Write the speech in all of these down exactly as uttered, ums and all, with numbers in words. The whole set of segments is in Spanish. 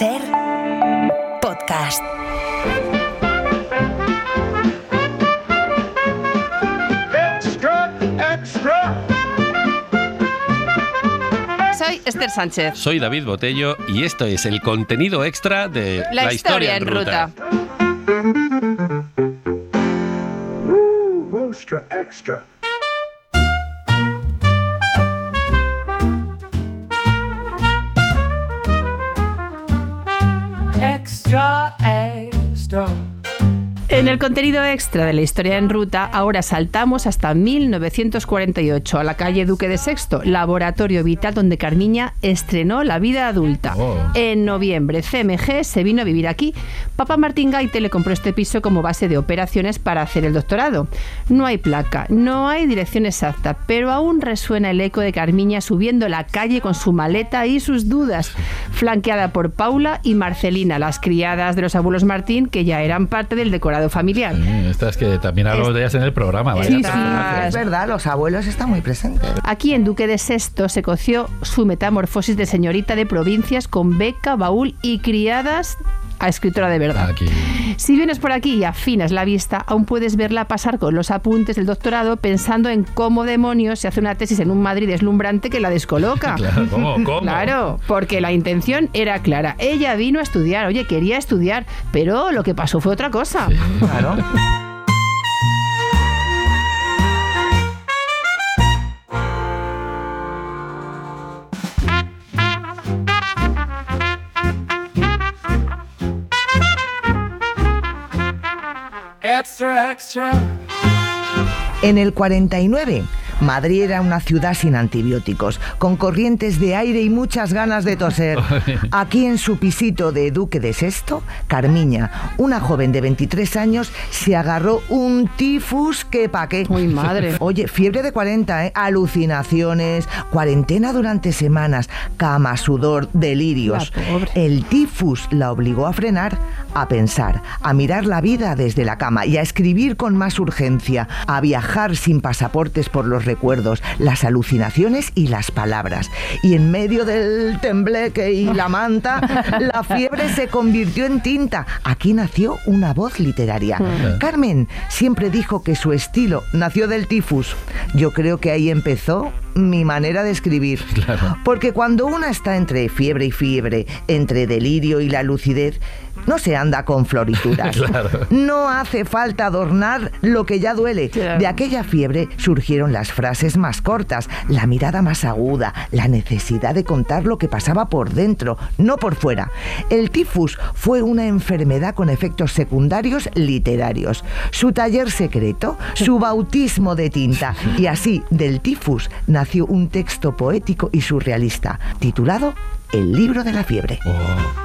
Ser podcast. Extra, extra. Soy Esther Sánchez. Soy David Botello y esto es el contenido extra de La, La historia, historia en en ruta. ruta. Uh, extra, extra. Extra, extra. En el contenido extra de La historia en ruta, ahora saltamos hasta mil novecientos cuarenta y ocho, a la calle Duque de Sexto, laboratorio vital donde Carmiña estrenó la vida adulta. Oh. En noviembre, C M G se vino a vivir aquí. Papá Martín Gaite le compró este piso como base de operaciones para hacer el doctorado. No hay placa, no hay dirección exacta, pero aún resuena el eco de Carmiña subiendo la calle con su maleta y sus dudas, flanqueada por Paula y Marcelina, las criadas de los abuelos Martín, que ya eran parte del decorado familiar. Sí, estas que también hablo de ellas en el programa. Vaya Sí, personajes. Es verdad, los abuelos están muy presentes. Aquí en Duque de Sexto se coció su metamorfosis de señorita de provincias con beca, baúl y criadas a escritora de verdad. Aquí. Si vienes por aquí y afinas la vista, aún puedes verla pasar con los apuntes del doctorado pensando en cómo demonios se hace una tesis en un Madrid deslumbrante que la descoloca. Claro, ¿cómo? ¿Cómo? Claro, porque la intención era clara. Ella vino a estudiar, oye, quería estudiar, pero lo que pasó fue otra cosa. Sí. Claro. Extra, extra. En el cuarenta y nueve, Madrid era una ciudad sin antibióticos, con corrientes de aire y muchas ganas de toser. Aquí en su pisito de Duque de Sexto, Carmiña, una joven de veintitrés años, se agarró un tifus que pa' qué. Uy, madre. Oye, fiebre de cuarenta, ¿eh? Alucinaciones, cuarentena durante semanas, cama, sudor, delirios. La pobre. El tifus la obligó a frenar, a pensar, a mirar la vida desde la cama y a escribir con más urgencia, a viajar sin pasaportes por los recuerdos, las alucinaciones y las palabras. Y en medio del tembleque y la manta, la fiebre se convirtió en tinta. Aquí nació una voz literaria. Carmen siempre dijo que su estilo nació del tifus. Yo creo que ahí empezó mi manera de escribir. Claro. Porque cuando una está entre fiebre y fiebre, entre delirio y la lucidez, no se anda con florituras. Claro. No hace falta adornar lo que ya duele. Claro. De aquella fiebre surgieron las frases más cortas, la mirada más aguda, la necesidad de contar lo que pasaba por dentro, no por fuera. El tifus fue una enfermedad con efectos secundarios literarios. Su taller secreto, su bautismo de tinta. Y así, del tifus nació un texto poético y surrealista, titulado El libro de la fiebre. Oh.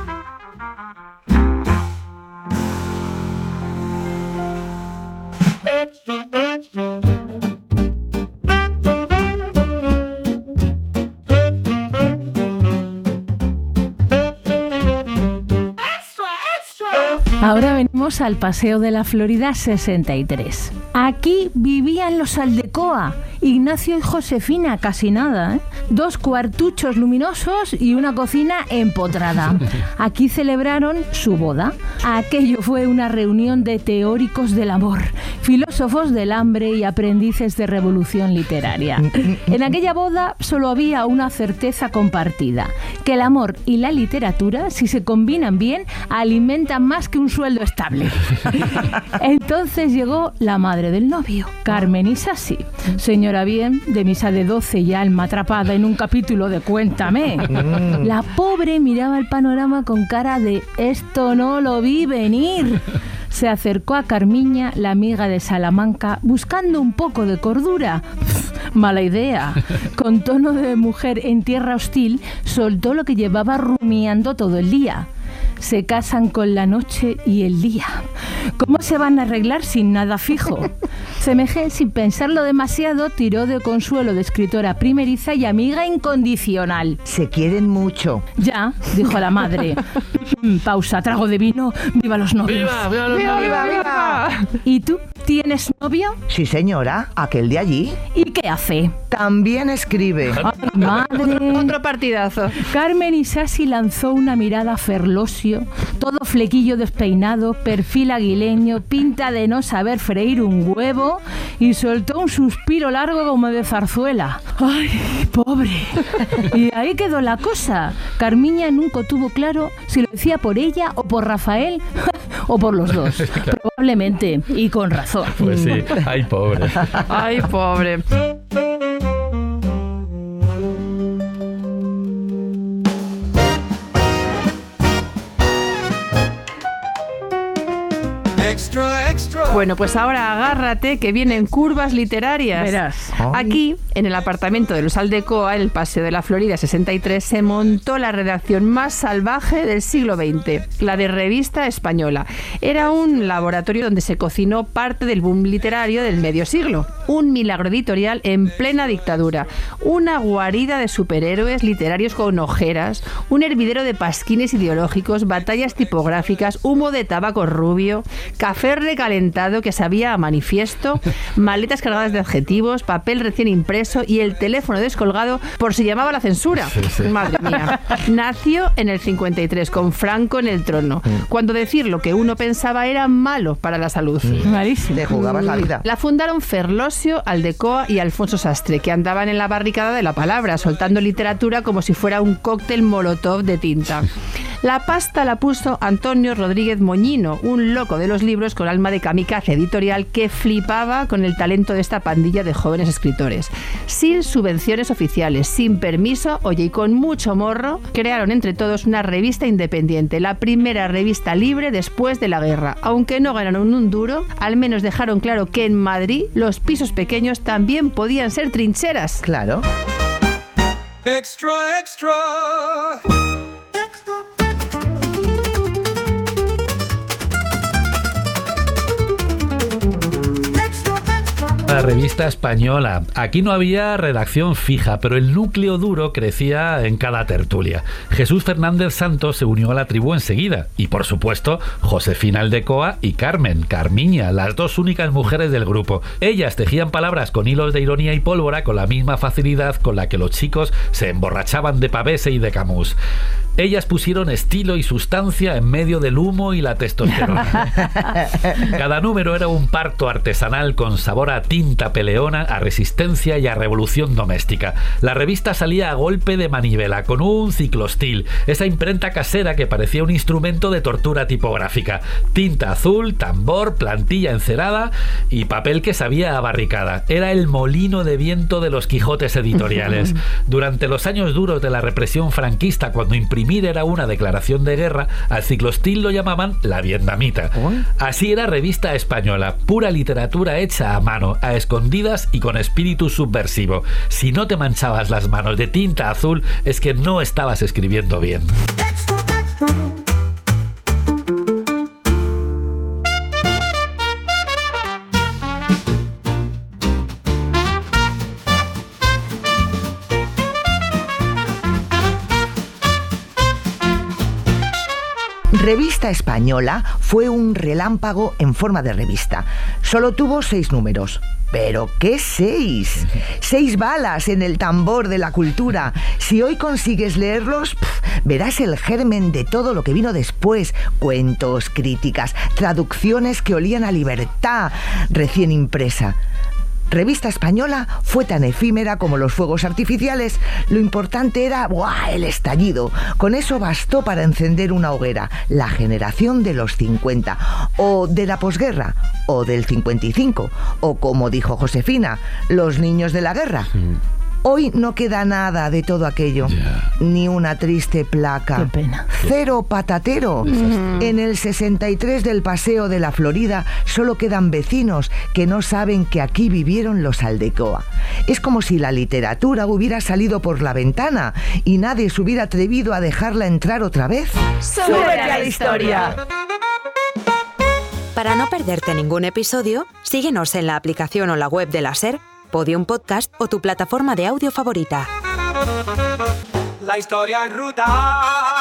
Ahora venimos al Paseo de la Florida sesenta y tres. Aquí vivían los Aldecoa, Ignacio y Josefina, casi nada, ¿eh? Dos cuartuchos luminosos y una cocina empotrada. Aquí celebraron su boda. Aquello fue una reunión de teóricos del amor, filósofos del hambre y aprendices de revolución literaria. En aquella boda solo había una certeza compartida, que el amor y la literatura, si se combinan bien, alimentan más que un sueldo estable. Entonces llegó la madre del novio, Carmen Isasi, señora bien, de misa de doce y alma atrapada en un capítulo de Cuéntame. La pobre miraba el panorama con cara de «esto no lo vi venir». Se acercó a Carmiña, la amiga de Salamanca, buscando un poco de cordura. Pff, mala idea. Con tono de mujer en tierra hostil, soltó lo que llevaba rumiando todo el día. Se casan con la noche y el día. ¿Cómo se van a arreglar sin nada fijo? C M G, sin pensarlo demasiado, tiró de consuelo de escritora primeriza y amiga incondicional. Se quieren mucho. Ya, dijo la madre. Pausa, trago de vino, viva los novios. ¡Viva, viva, los ¡Viva, novios! viva, viva! ¿Y tú? ¿Tienes novio? Sí, señora, aquel de allí. ¿Y qué hace? También escribe. ¡Ay, madre! Otro partidazo. Carmen Isasi lanzó una mirada ferlosio, todo flequillo despeinado, perfil aguileño, pinta de no saber freír un huevo y soltó un suspiro largo como de zarzuela. ¡Ay, pobre! Y ahí quedó la cosa. Carmiña nunca tuvo claro si lo decía por ella o por Rafael o por los dos. Probablemente, y con razón. Pues sí, ay, pobre. Ay, pobre. Extra, extra. Bueno, pues ahora agárrate que vienen curvas literarias. Verás. Aquí, en el apartamento de los Aldecoa, en el Paseo de la Florida sesenta y tres, se montó la redacción más salvaje del siglo veinte, la de Revista Española. Era un laboratorio donde se cocinó parte del boom literario del medio siglo. Un milagro editorial en plena dictadura. Una guarida de superhéroes literarios con ojeras, un hervidero de pasquines ideológicos, batallas tipográficas, humo de tabaco rubio, café recalentado que sabía a manifiesto, maletas cargadas de adjetivos, papel recién impreso y el teléfono descolgado por si llamaba la censura. Sí, sí. Madre mía. Nació en el cincuenta y tres con Franco en el trono, cuando decir lo que uno pensaba era malo para la salud. Malísimo. Te jugabas la vida. La fundaron Ferlosio, Aldecoa y Alfonso Sastre, que andaban en la barricada de la palabra, soltando literatura como si fuera un cóctel molotov de tinta. La pasta la puso Antonio Rodríguez Moñino, un loco de los libros con alma de kamikaze editorial que flipaba con el talento de esta pandilla de jóvenes escritores. Sin subvenciones oficiales, sin permiso, oye, y con mucho morro, crearon entre todos una revista independiente, la primera revista libre después de la guerra. Aunque no ganaron un duro, al menos dejaron claro que en Madrid los pisos pequeños también podían ser trincheras. Claro. Extra, extra. La revista Española. Aquí no había redacción fija, pero el núcleo duro crecía en cada tertulia. Jesús Fernández Santos se unió a la tribu enseguida. Y por supuesto, Josefina Aldecoa y Carmen, Carmiña, las dos únicas mujeres del grupo. Ellas tejían palabras con hilos de ironía y pólvora con la misma facilidad con la que los chicos se emborrachaban de Pavese y de Camus. Ellas pusieron estilo y sustancia en medio del humo y la testosterona. Cada número era un parto artesanal con sabor a tinta peleona, a resistencia y a revolución doméstica. La revista salía a golpe de manivela, con un ciclostil, esa imprenta casera que parecía un instrumento de tortura tipográfica. Tinta azul, tambor, plantilla encerada y papel que sabía a barricada. Era el molino de viento de los Quijotes editoriales. Durante los años duros de la represión franquista, cuando imprimir era una declaración de guerra, al ciclostil lo llamaban la vietnamita. Así era Revista Española, pura literatura hecha a mano, a escondidas y con espíritu subversivo. Si no te manchabas las manos de tinta azul, es que no estabas escribiendo bien. Revista Española fue un relámpago en forma de revista. Solo tuvo seis números. ¿Pero qué seis? Seis balas en el tambor de la cultura. Si hoy consigues leerlos, pff, verás el germen de todo lo que vino después. Cuentos, críticas, traducciones que olían a libertad recién impresa. Revista Española fue tan efímera como los fuegos artificiales. Lo importante era ¡buah!, el estallido. Con eso bastó para encender una hoguera. La generación de los cincuenta, o de la posguerra, o del cincuenta y cinco, o como dijo Josefina, los niños de la guerra. Mm. Hoy no queda nada de todo aquello. Yeah. Ni una triste placa. Qué pena. Cero patatero. Mm. En el sesenta y tres del Paseo de la Florida solo quedan vecinos que no saben que aquí vivieron los Aldecoa. Es como si la literatura hubiera salido por la ventana y nadie se hubiera atrevido a dejarla entrar otra vez. ¡Súbete a la historia! Para no perderte ningún episodio, síguenos en la aplicación o la web de la SER, Podium Podcast o tu plataforma de audio favorita. La historia en ruta.